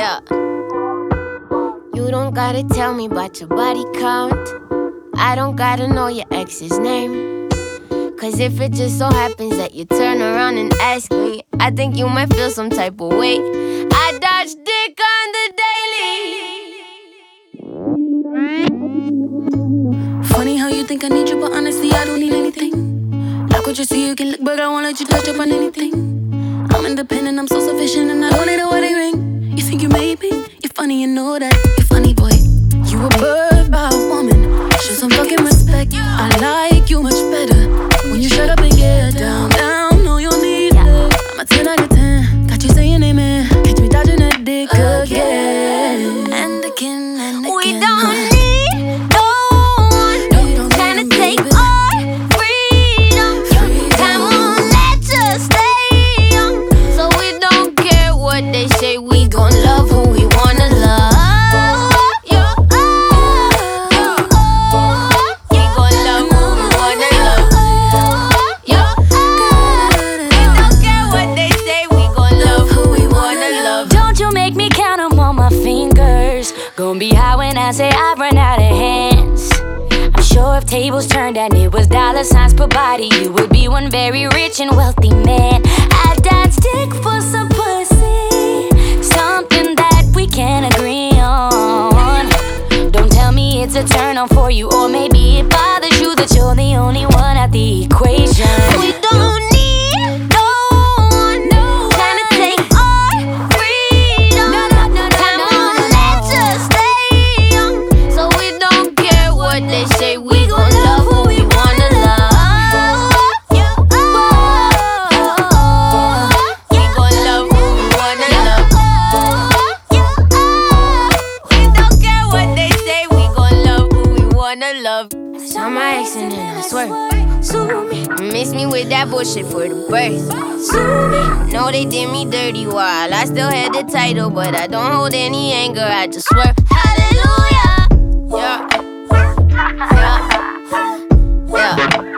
Yeah. You don't gotta tell me about your body count. I don't gotta know your ex's name. Cause if it just so happens that you turn around and ask me, I think you might feel some type of way. I dodge dick on the daily. Funny how you think I need you, but honestly I don't need anything. Like what you see you can look, but I won't let you touch up on anything. I'm independent, I'm so sufficient, and I don't need a wedding ring. You think you made me? You're funny, you know that. You're funny, boy. You a bird by a woman. Show some fucking respect. I like you much better when you shut up and get down, down. No, you'll need it. I'm a 10 out of 10. Got you saying amen. Catch me dodging that dick again and again and again. We don't need no one trying to take our freedom. Come on, let's just stay young. So we don't care what they say. We gon' love who we wanna love. Gonna be high when I say I run out of hands. I'm sure if tables turned and it was dollar signs per body, you would be one very rich and wealthy man. I'd dance dick for some pussy, something that we can agree on. Don't tell me it's a turn on for you, or maybe it bothers you that you're the only one at the equation. We don't need no one trying to take our freedom. Come on, let's just stay young. So we don't care what they say. We gon' love who we wanna love. We gon' love who we wanna love. We don't care what they say. We gon' love who we wanna love. Saw my ex and then I swear. Miss me with that bullshit for the birth. Know they did me dirty while I still had the title, but I don't hold any anger, I just swear. Hallelujah. Yeah. Yeah. Yeah.